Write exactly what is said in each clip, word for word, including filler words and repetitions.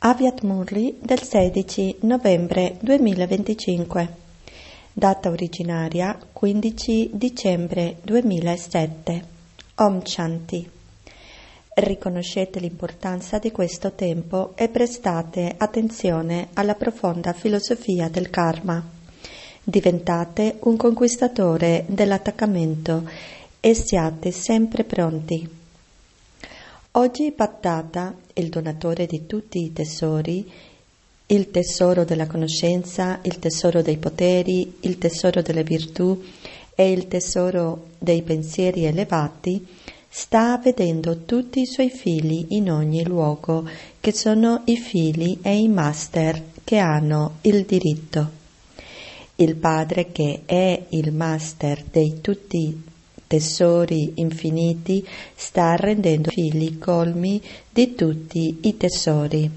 Aviat Murli del sedici novembre duemilaventicinque. Data originaria quindici dicembre duemilasette. Om Shanti. Riconoscete l'importanza di questo tempo e prestate attenzione alla profonda filosofia del karma. Diventate un conquistatore dell'attaccamento e siate sempre pronti. Oggi Pattata, il donatore di tutti i tesori, il tesoro della conoscenza, il tesoro dei poteri, il tesoro delle virtù e il tesoro dei pensieri elevati, sta vedendo tutti i suoi figli in ogni luogo, che sono i figli e i master che hanno il diritto. Il Padre, che è il master dei tutti tesori infiniti, sta rendendo figli colmi di tutti i tesori.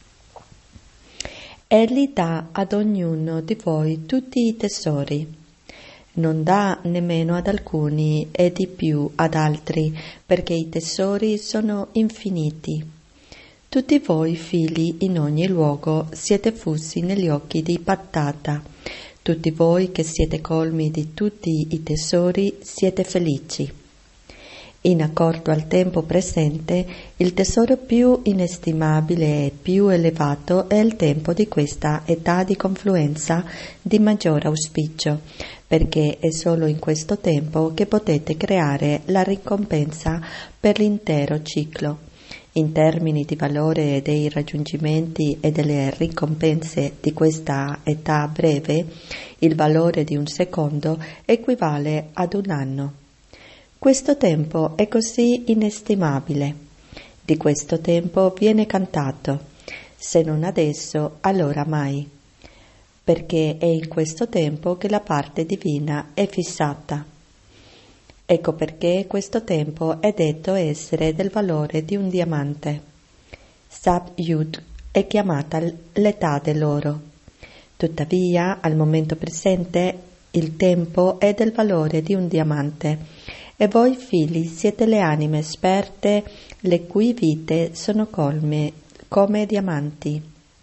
Egli dà ad ognuno di voi tutti i tesori. Non dà nemmeno ad alcuni e di più ad altri, perché i tesori sono infiniti. Tutti voi, figli, in ogni luogo, siete fussi negli occhi di Pattata. Tutti voi che siete colmi di tutti i tesori siete felici. In accordo al tempo presente, il tesoro più inestimabile e più elevato è il tempo di questa età di confluenza di maggior auspicio, perché è solo in questo tempo che potete creare la ricompensa per l'intero ciclo. In termini di valore dei raggiungimenti e delle ricompense di questa età breve, il valore di un secondo equivale ad un anno. Questo tempo è così inestimabile. Di questo tempo viene cantato, se non adesso, allora mai, perché è in questo tempo che la parte divina è fissata. Ecco perché questo tempo è detto essere del valore di un diamante. Sab-Yud è chiamata l'età dell'oro. Tuttavia, al momento presente, il tempo è del valore di un diamante, e voi figli siete le anime esperte, le cui vite sono colme come diamanti.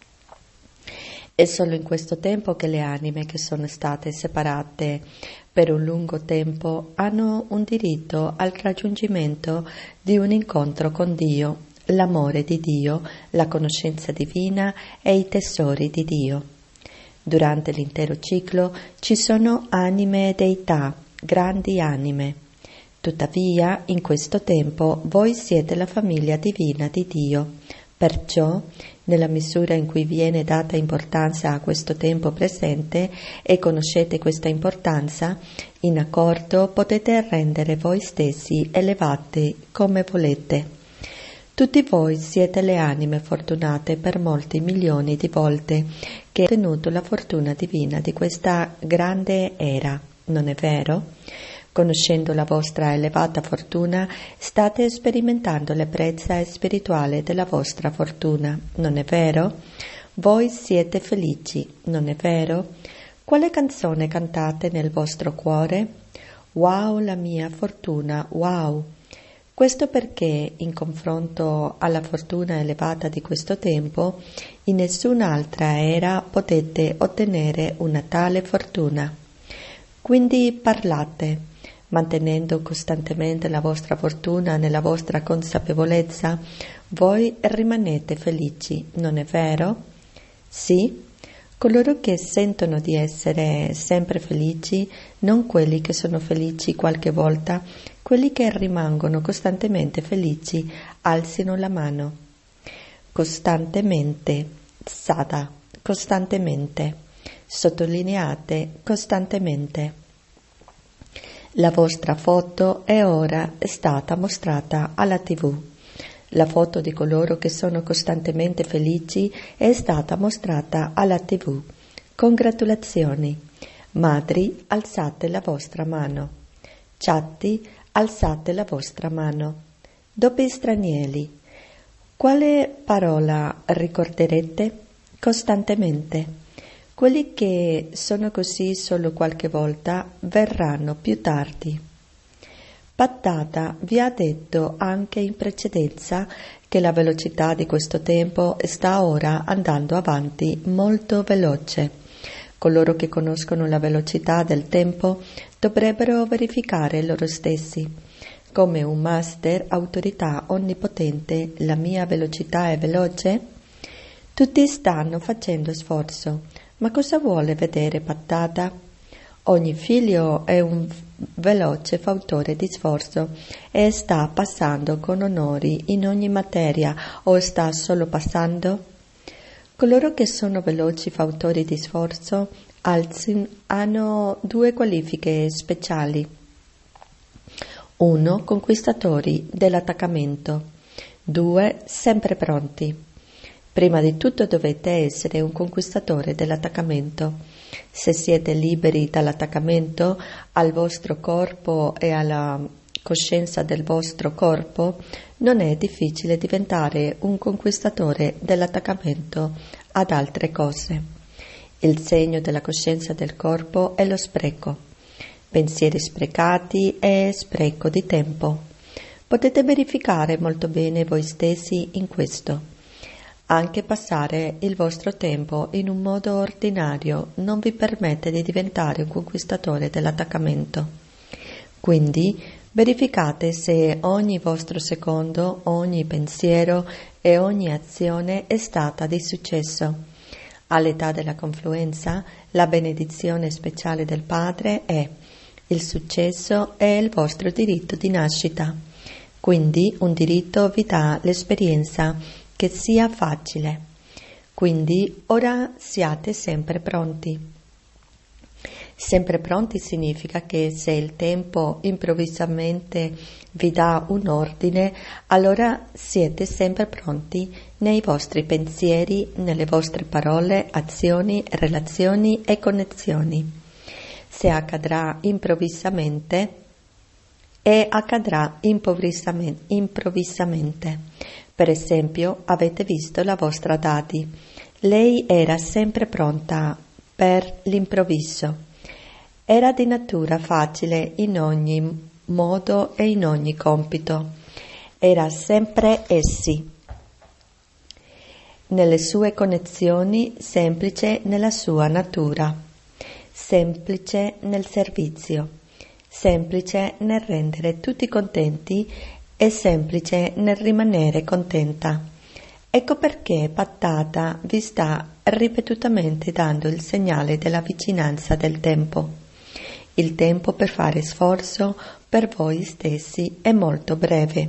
È solo in questo tempo che le anime che sono state separate per un lungo tempo hanno un diritto al raggiungimento di un incontro con Dio, l'amore di Dio, la conoscenza divina e i tesori di Dio. Durante l'intero ciclo ci sono anime e deità, grandi anime. Tuttavia, in questo tempo voi siete la famiglia divina di Dio. Perciò, nella misura in cui viene data importanza a questo tempo presente e conoscete questa importanza, in accordo potete rendere voi stessi elevati come volete. Tutti voi siete le anime fortunate per molti milioni di volte che hanno ottenuto la fortuna divina di questa grande era, non è vero? Conoscendo la vostra elevata fortuna, state sperimentando l'ebbrezza spirituale della vostra fortuna, non è vero? Voi siete felici, non è vero? Quale canzone cantate nel vostro cuore? Wow, la mia fortuna, wow! Questo perché, in confronto alla fortuna elevata di questo tempo, in nessun'altra era potete ottenere una tale fortuna. Quindi parlate. Mantenendo costantemente la vostra fortuna nella vostra consapevolezza, voi rimanete felici, non è vero? Sì? Coloro che sentono di essere sempre felici, non quelli che sono felici qualche volta, quelli che rimangono costantemente felici, alzino la mano. Costantemente, sada, costantemente, sottolineate costantemente. La vostra foto è ora stata mostrata alla tivù. La foto di coloro che sono costantemente felici è stata mostrata alla tivù. Congratulazioni. Madri, alzate la vostra mano. Chatti, alzate la vostra mano. Doppi stranieri. Quale parola ricorderete? Costantemente. Quelli che sono così solo qualche volta verranno più tardi. Pattata vi ha detto anche in precedenza che la velocità di questo tempo sta ora andando avanti molto veloce. Coloro che conoscono la velocità del tempo dovrebbero verificare loro stessi. Come un master, autorità onnipotente, la mia velocità è veloce? Tutti stanno facendo sforzo, ma cosa vuole vedere Pattata? Ogni figlio è un veloce fautore di sforzo e sta passando con onori in ogni materia o sta solo passando? Coloro che sono veloci fautori di sforzo hanno due qualifiche speciali. Uno, conquistatori dell'attaccamento. Due, sempre pronti. Prima di tutto dovete essere un conquistatore dell'attaccamento. Se siete liberi dall'attaccamento al vostro corpo e alla coscienza del vostro corpo, non è difficile diventare un conquistatore dell'attaccamento ad altre cose. Il segno della coscienza del corpo è lo spreco. Pensieri sprecati e spreco di tempo. Potete verificare molto bene voi stessi in questo. Anche passare il vostro tempo in un modo ordinario non vi permette di diventare un conquistatore dell'attaccamento. Quindi verificate se ogni vostro secondo, ogni pensiero e ogni azione è stata di successo. All'età della confluenza, la benedizione speciale del Padre è: il successo è il vostro diritto di nascita. Quindi un diritto vi dà l'esperienza che sia facile. Quindi ora siate sempre pronti. Sempre pronti significa che se il tempo improvvisamente vi dà un ordine, allora siete sempre pronti nei vostri pensieri, nelle vostre parole, azioni, relazioni e connessioni. Se accadrà improvvisamente, e accadrà improvvisamente. Per esempio, avete visto la vostra Dadi. Lei era sempre pronta per l'improvviso. Era di natura facile in ogni modo e in ogni compito. Era sempre essi. Nelle sue connessioni, semplice nella sua natura, semplice nel servizio, semplice nel rendere tutti contenti e semplice nel rimanere contenta. Ecco perché Pattata vi sta ripetutamente dando il segnale della vicinanza del tempo. Il tempo per fare sforzo per voi stessi è molto breve.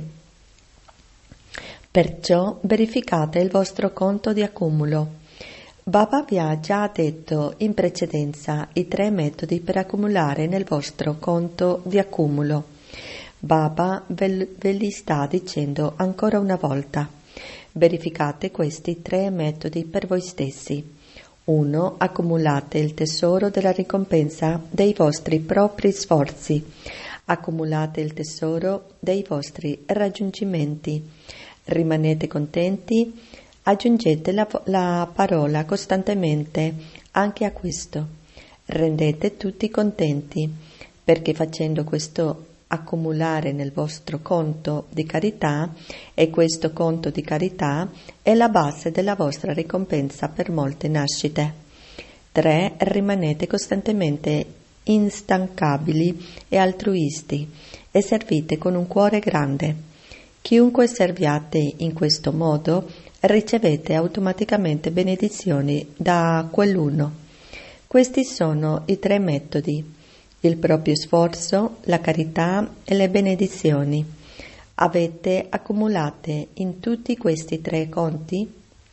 Perciò verificate il vostro conto di accumulo. Baba vi ha già detto in precedenza i tre metodi per accumulare nel vostro conto di accumulo. Baba ve, ve li sta dicendo ancora una volta. Verificate questi tre metodi per voi stessi. uno. Accumulate il tesoro della ricompensa dei vostri propri sforzi. Accumulate il tesoro dei vostri raggiungimenti. Rimanete contenti. Aggiungete la, la parola costantemente anche a questo. Rendete tutti contenti, perché facendo questo accumulare nel vostro conto di carità, e questo conto di carità è la base della vostra ricompensa per molte nascite. tre. Rimanete costantemente instancabili e altruisti e servite con un cuore grande. Chiunque serviate in questo modo ricevete automaticamente benedizioni da quell'uno. Questi sono i tre metodi: il proprio sforzo, la carità e le benedizioni. Avete accumulate in tutti questi tre conti?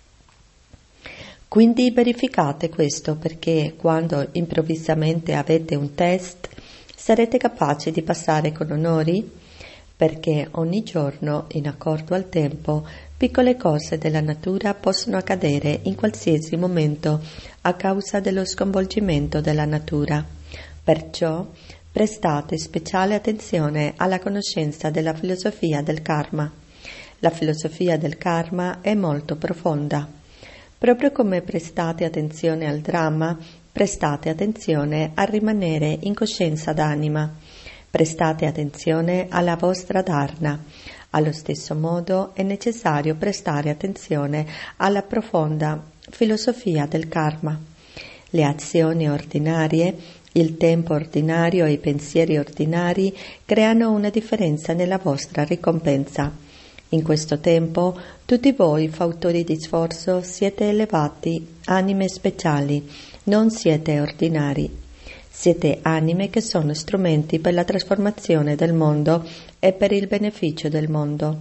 Quindi verificate questo, perché quando improvvisamente avete un test sarete capaci di passare con onori, perché ogni giorno, in accordo al tempo, piccole cose della natura possono accadere in qualsiasi momento a causa dello sconvolgimento della natura. Perciò prestate speciale attenzione alla conoscenza della filosofia del karma. La filosofia del karma è molto profonda. Proprio come prestate attenzione al dramma, prestate attenzione a rimanere in coscienza d'anima. Prestate attenzione alla vostra dharana. Allo stesso modo è necessario prestare attenzione alla profonda filosofia del karma. Le azioni ordinarie, il tempo ordinario e i pensieri ordinari creano una differenza nella vostra ricompensa. In questo tempo, tutti voi, fautori di sforzo, siete elevati, anime speciali, non siete ordinari. Siete anime che sono strumenti per la trasformazione del mondo e per il beneficio del mondo.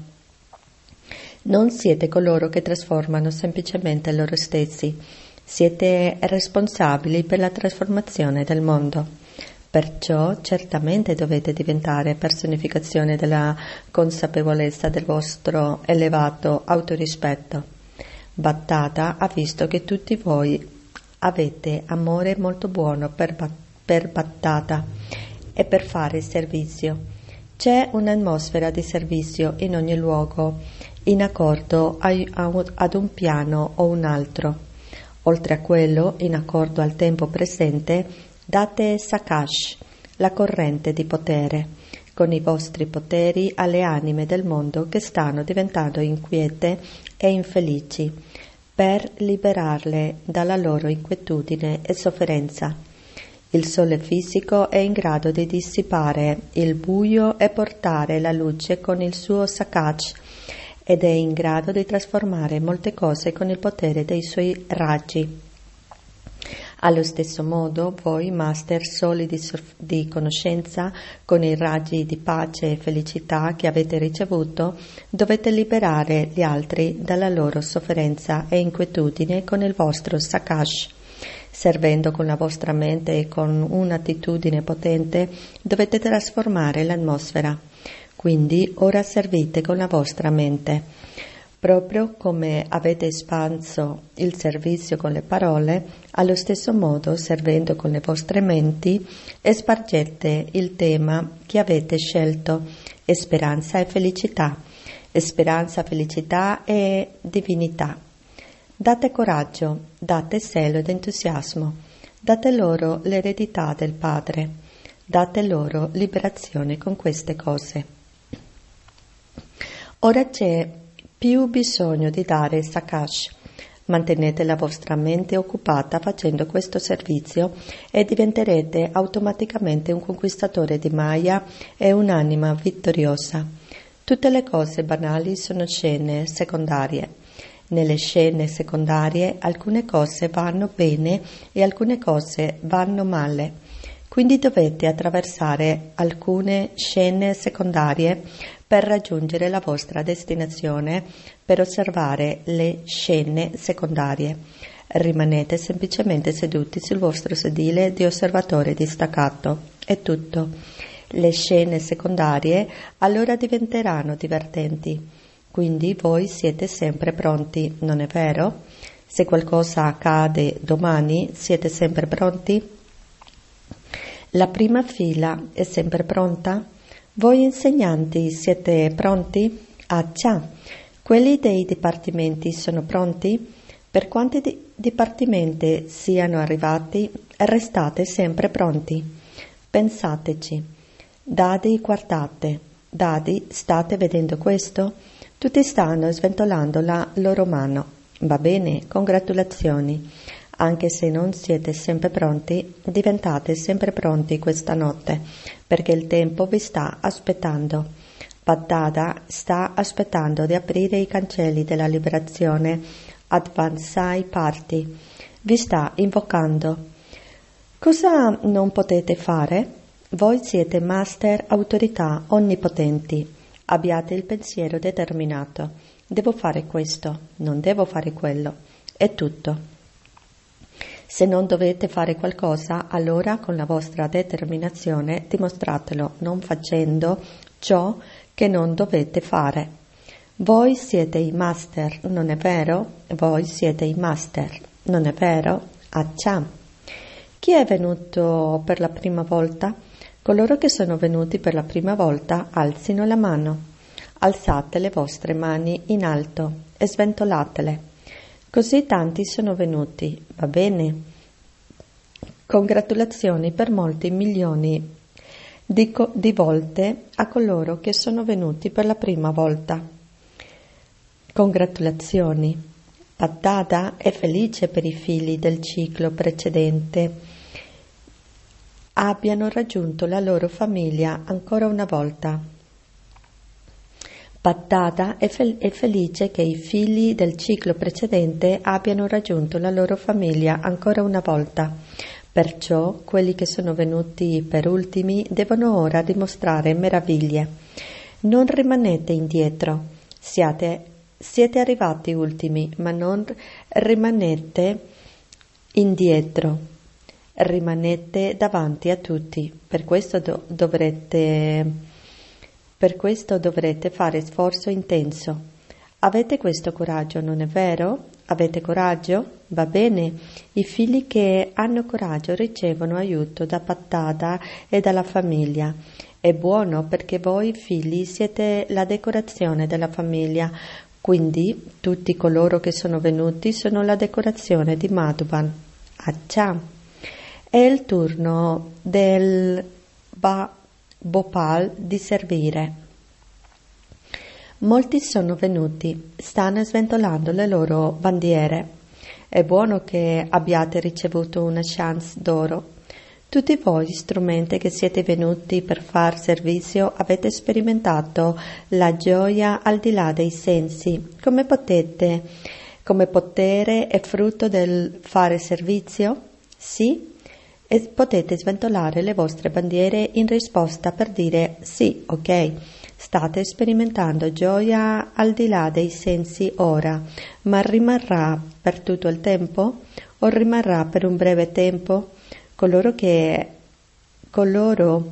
Non siete coloro che trasformano semplicemente loro stessi. Siete responsabili per la trasformazione del mondo. Perciò certamente dovete diventare personificazione della consapevolezza del vostro elevato autorispetto. Bhattata ha visto che tutti voi avete amore molto buono per, per Bhattata e per fare servizio. C'è un'atmosfera di servizio in ogni luogo, in accordo ad un piano o un altro. Oltre a quello, in accordo al tempo presente, date Sakash, la corrente di potere, con i vostri poteri alle anime del mondo che stanno diventando inquiete e infelici, per liberarle dalla loro inquietudine e sofferenza. Il sole fisico è in grado di dissipare il buio e portare la luce con il suo Sakash, ed è in grado di trasformare molte cose con il potere dei suoi raggi. Allo stesso modo, voi, master solidi di conoscenza, con i raggi di pace e felicità che avete ricevuto, dovete liberare gli altri dalla loro sofferenza e inquietudine con il vostro Sakash. Servendo con la vostra mente e con un'attitudine potente, dovete trasformare l'atmosfera. Quindi ora servite con la vostra mente. Proprio come avete espanso il servizio con le parole, allo stesso modo, servendo con le vostre menti, espargete il tema che avete scelto, speranza e felicità, speranza, felicità e divinità. Date coraggio, date zelo ed entusiasmo, date loro l'eredità del Padre, date loro liberazione con queste cose. Ora c'è più bisogno di dare Sakash. Mantenete la vostra mente occupata facendo questo servizio e diventerete automaticamente un conquistatore di Maya e un'anima vittoriosa. Tutte le cose banali sono scene secondarie. Nelle scene secondarie alcune cose vanno bene e alcune cose vanno male. Quindi dovete attraversare alcune scene secondarie per raggiungere la vostra destinazione, per osservare le scene secondarie. Rimanete semplicemente seduti sul vostro sedile di osservatore distaccato. È tutto. Le scene secondarie allora diventeranno divertenti. Quindi voi siete sempre pronti, non è vero? Se qualcosa accade domani, siete sempre pronti? La prima fila è sempre pronta? Voi insegnanti siete pronti? Ah già, quelli dei dipartimenti sono pronti? Per quanti di- dipartimenti siano arrivati, restate sempre pronti. Pensateci. Dadi, guardate. Dadi, state vedendo questo? Tutti stanno sventolando la loro mano. Va bene, congratulazioni. Anche se non siete sempre pronti, diventate sempre pronti questa notte, perché il tempo vi sta aspettando. Bhattata sta aspettando di aprire i cancelli della liberazione. Advancai Party vi sta invocando. Cosa non potete fare? Voi siete master autorità onnipotenti. Abbiate il pensiero determinato. Devo fare questo, non devo fare quello. È tutto. Se non dovete fare qualcosa, allora con la vostra determinazione dimostratelo, non facendo ciò che non dovete fare. Voi siete i master, non è vero? Voi siete i master, non è vero? Accia. Chi è venuto per la prima volta? Coloro che sono venuti per la prima volta alzino la mano. Alzate le vostre mani in alto e sventolatele. Così tanti sono venuti, va bene? Congratulazioni per molti milioni. Dico di volte a coloro che sono venuti per la prima volta. Congratulazioni! Paddada è felice per i figli del ciclo precedente abbiano raggiunto la loro famiglia ancora una volta. Paddada è, fel- è felice che i figli del ciclo precedente abbiano raggiunto la loro famiglia ancora una volta. Perciò quelli che sono venuti per ultimi devono ora dimostrare meraviglie. Non rimanete indietro, siate, siete arrivati ultimi, ma non rimanete indietro, rimanete davanti a tutti. Per questo do- dovrete, per questo dovrete fare sforzo intenso. Avete questo coraggio, non è vero? Avete coraggio? Va bene. I figli che hanno coraggio ricevono aiuto da Paddada e dalla famiglia. È buono perché voi figli siete la decorazione della famiglia, quindi tutti coloro che sono venuti sono la decorazione di Madhuban. Accia. È il turno del Ba Bhopal di servire. Molti sono venuti, stanno sventolando le loro bandiere. È buono che abbiate ricevuto una chance d'oro. Tutti voi, strumenti che siete venuti per far servizio, avete sperimentato la gioia al di là dei sensi. Come potete, come potere e frutto del fare servizio? Sì? E potete sventolare le vostre bandiere in risposta per dire sì, ok. State sperimentando gioia al di là dei sensi ora, ma rimarrà per tutto il tempo o rimarrà per un breve tempo? Coloro che, coloro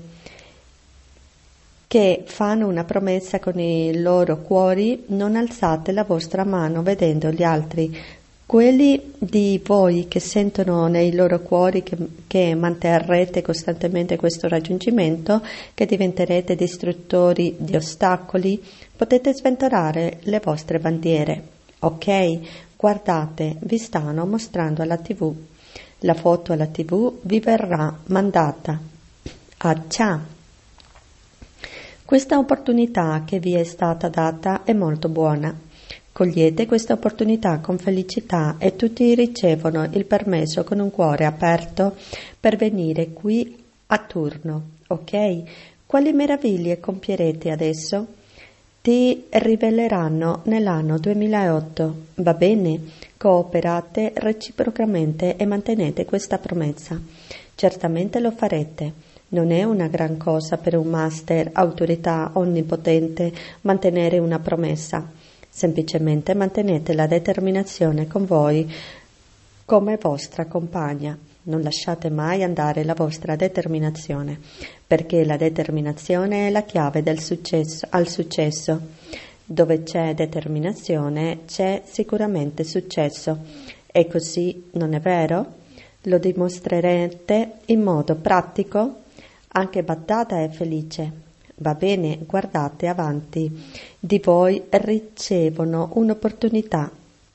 che fanno una promessa con i loro cuori, non alzate la vostra mano vedendo gli altri. Quelli di voi che sentono nei loro cuori che, che manterrete costantemente questo raggiungimento, che diventerete distruttori di ostacoli, potete sventolare le vostre bandiere. Ok? Guardate, vi stanno mostrando alla tivù. La foto alla tivù vi verrà mandata. Accia! Questa opportunità che vi è stata data è molto buona. Cogliete questa opportunità con felicità e tutti ricevono il permesso con un cuore aperto per venire qui a turno, ok? Quali meraviglie compierete adesso? Ti riveleranno nell'anno duemilaotto, va bene? Cooperate reciprocamente e mantenete questa promessa. Certamente lo farete. Non è una gran cosa per un master, autorità onnipotente, mantenere una promessa. Semplicemente mantenete la determinazione con voi come vostra compagna. Non lasciate mai andare la vostra determinazione, perché la determinazione è la chiave del successo, al successo. Dove c'è determinazione c'è sicuramente successo. E così, non è vero? Lo dimostrerete in modo pratico. Anche Paddada è felice. Va bene, guardate avanti. Di voi ricevono un'opportunità.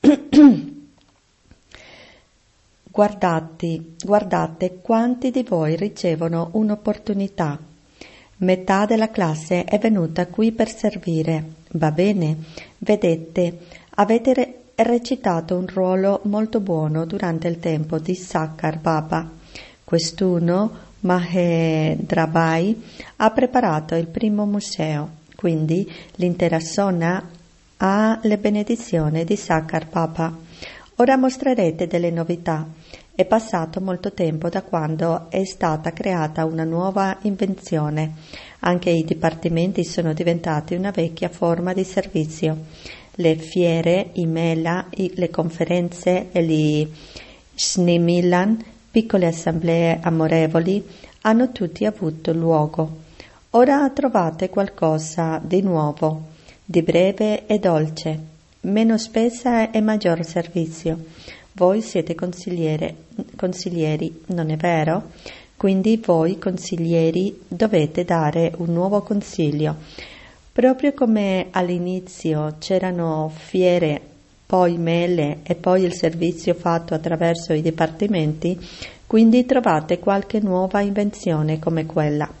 Guardate, guardate quanti di voi ricevono un'opportunità. Metà della classe è venuta qui per servire. Va bene? Vedete, avete re- recitato un ruolo molto buono durante il tempo di Sakkar Baba. Quest'uno, Mahendrabhai, ha preparato il primo museo, quindi l'intera zona ha le benedizioni di Sakkar Baba. Ora mostrerete delle novità. È passato molto tempo da quando è stata creata una nuova invenzione. Anche i dipartimenti sono diventati una vecchia forma di servizio. Le fiere, i mela, i, le conferenze e gli Snimilan, piccole assemblee amorevoli, hanno tutti avuto luogo. Ora trovate qualcosa di nuovo, di breve e dolce, meno spesa e maggior servizio. Voi siete consigliere, consiglieri, non è vero? Quindi voi consiglieri dovete dare un nuovo consiglio. Proprio come all'inizio c'erano fiere, poi mele e poi il servizio fatto attraverso i dipartimenti, quindi trovate qualche nuova invenzione come quella.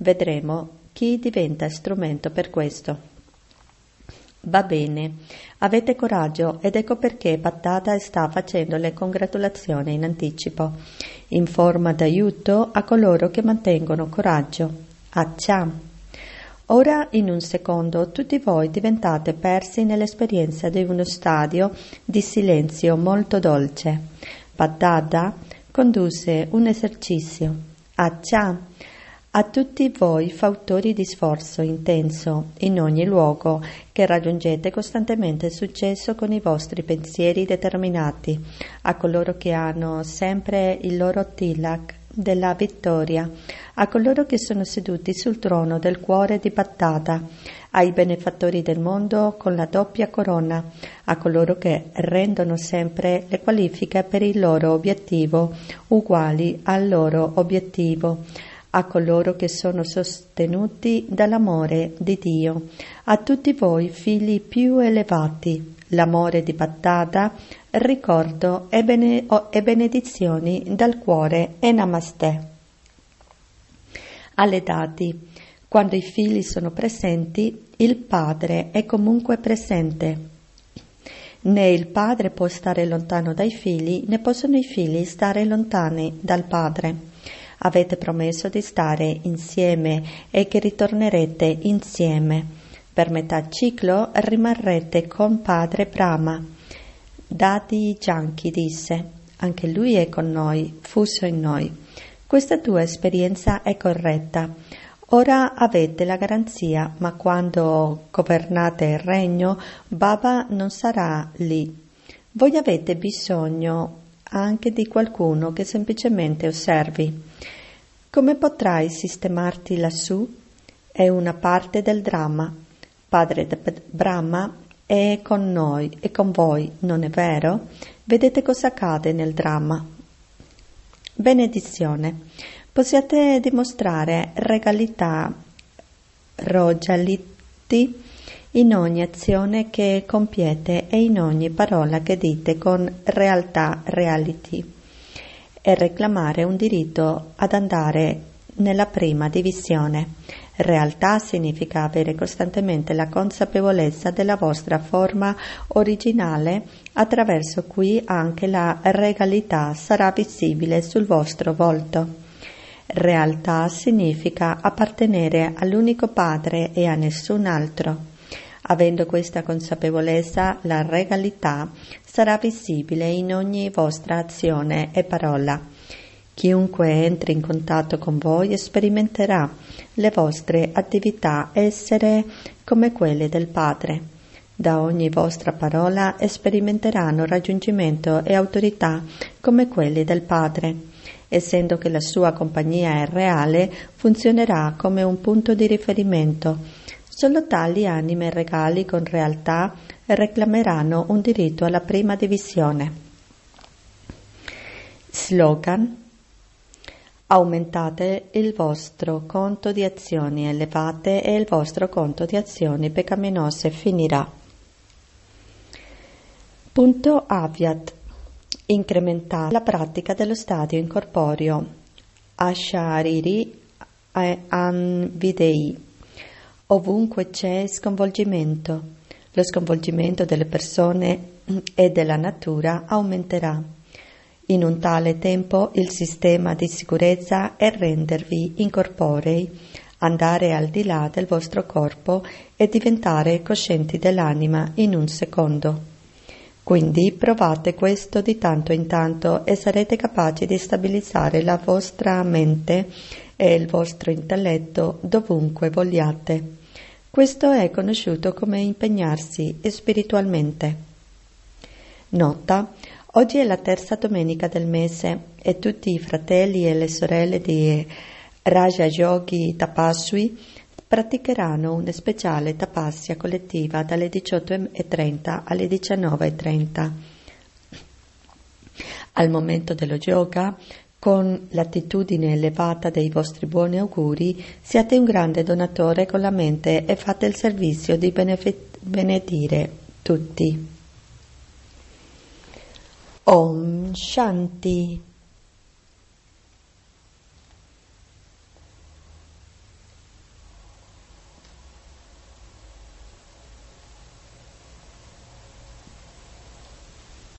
Vedremo chi diventa strumento per questo. Va bene, avete coraggio ed ecco perché Bhattacharya sta facendo le congratulazioni in anticipo, in forma d'aiuto a coloro che mantengono coraggio. Accia. Ora in un secondo tutti voi diventate persi nell'esperienza di uno stadio di silenzio molto dolce. Bhattacharya condusse un esercizio. Accia. A tutti voi fautori di sforzo intenso in ogni luogo che raggiungete costantemente il successo con i vostri pensieri determinati, a coloro che hanno sempre il loro tilak della vittoria, a coloro che sono seduti sul trono del cuore di Bhattacharya, ai benefattori del mondo con la doppia corona, a coloro che rendono sempre le qualifiche per il loro obiettivo uguali al loro obiettivo, a coloro che sono sostenuti dall'amore di Dio, a tutti voi figli più elevati, l'amore di Bhattacharya, ricordo e, bene, e benedizioni dal cuore e Namaste. Alle dati, quando i figli sono presenti, il padre è comunque presente. Né il padre può stare lontano dai figli, né possono i figli stare lontani dal padre. Avete promesso di stare insieme e che ritornerete insieme. Per metà ciclo rimarrete con padre Brahma. Dadi Janki disse, anche lui è con noi, fuso in noi. Questa tua esperienza è corretta. Ora avete la garanzia, ma quando governate il regno, Baba non sarà lì. Voi avete bisogno anche di qualcuno che semplicemente osservi. Come potrai sistemarti lassù? È una parte del dramma. Padre Brahma è con noi e con voi, non è vero? Vedete cosa accade nel dramma. Benedizione. Possiate dimostrare regalità, rojaliti, in ogni azione che compiete e in ogni parola che dite con realtà, reality, e reclamare un diritto ad andare nella prima divisione. Realtà significa avere costantemente la consapevolezza della vostra forma originale, attraverso cui anche la regalità sarà visibile sul vostro volto. Realtà significa appartenere all'unico Padre e a nessun altro. Avendo questa consapevolezza, la regalità sarà visibile in ogni vostra azione e parola. Chiunque entri in contatto con voi sperimenterà le vostre attività essere come quelle del Padre. Da ogni vostra parola sperimenteranno raggiungimento e autorità come quelli del Padre. Essendo che la sua compagnia è reale, funzionerà come un punto di riferimento. Solo tali anime regali con realtà reclameranno un diritto alla prima divisione. Slogan: aumentate il vostro conto di azioni elevate e il vostro conto di azioni peccaminose finirà. Punto Avyat: incrementare la pratica dello stadio incorporeo Ashariri Anvidei. Ovunque c'è sconvolgimento, lo sconvolgimento delle persone e della natura aumenterà. In un tale tempo il sistema di sicurezza è rendervi incorporei, andare al di là del vostro corpo e diventare coscienti dell'anima in un secondo. Quindi provate questo di tanto in tanto e sarete capaci di stabilizzare la vostra mente e il vostro intelletto dovunque vogliate. Questo è conosciuto come impegnarsi spiritualmente. Nota: oggi è la terza domenica del mese e tutti i fratelli e le sorelle di Raja Yogi Tapaswi praticheranno una speciale tapasya collettiva dalle diciotto e trenta alle diciannove e trenta. Al momento dello yoga, con l'attitudine elevata dei vostri buoni auguri, siate un grande donatore con la mente e fate il servizio di benefic- benedire tutti. Om Shanti.